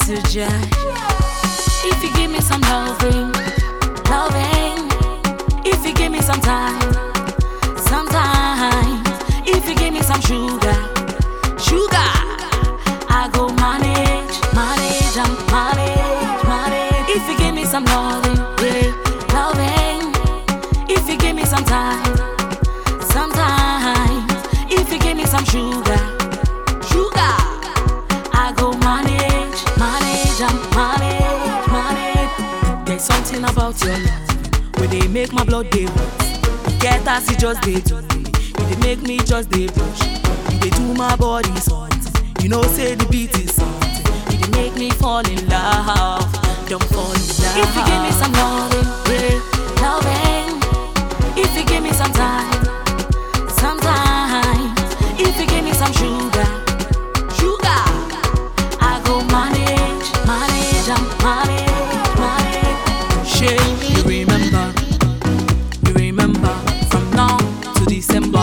to judge. If you give me some loving, if you give me some time, if you give me some sugar, I go manage. If you give me some loving, if you give me some time, if you give me some sugar, I go manage. There's something about your love where they make my blood dey bounce. Get as it just dey do me, they make me just dey push. They do my body something, you know say the beat is something. They make me fall in love, don't fall in love. If you give me some loving, if you give me some time, if you give me some sugar, I go manage. Shey, you remember from now to December,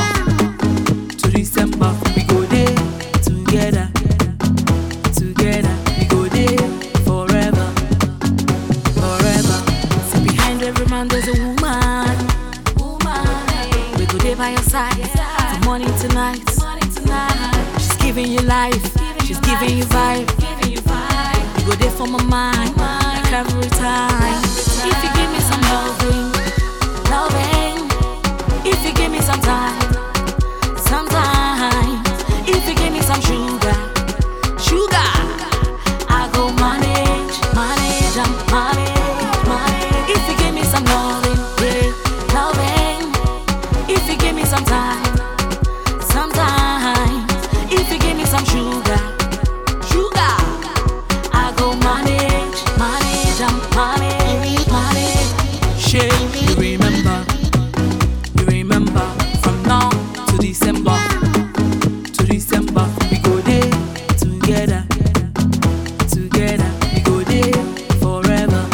we go there together, we go there forever. See, behind every man there's a woman. We go there by your side from morning to night. She's giving you life, she's giving you vibe. You go there for my mind, like every time. If you give me some loving, if you give me some time, if you give me some sugar, I go manage. If you give me some loving, if you give me some time, if you give me some sugar, I go manage. Shey, you remember from now to December, we go there together, we go there forever.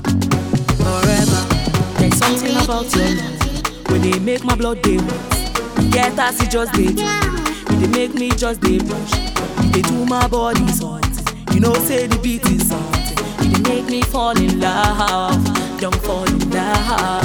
There's something about your love when they make my blood dey bounce. Get as it just dey do me, they make me just dey push. They do my body something, you know say the beat is something. They make me fall in love, don't fall in love.